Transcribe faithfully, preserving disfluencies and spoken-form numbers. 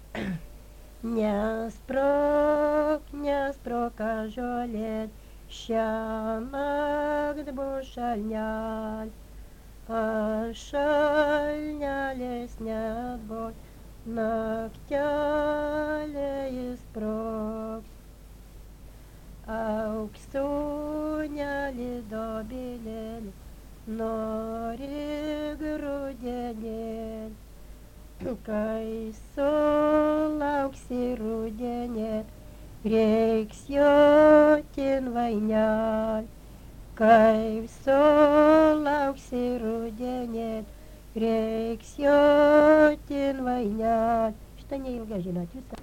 Nesprok, nesprok ąžuolėt, šiąnakt bus šalnel, aš šalnelės neatbos, naktelė įsprogs. Auksunelį dobilėlį, nori rudenėlį, kai sulauksi rudenė, reiks jotin vainel. Kai sulauksi rudenė, reiks jotin vainel. Šitą neilga žinot, jūs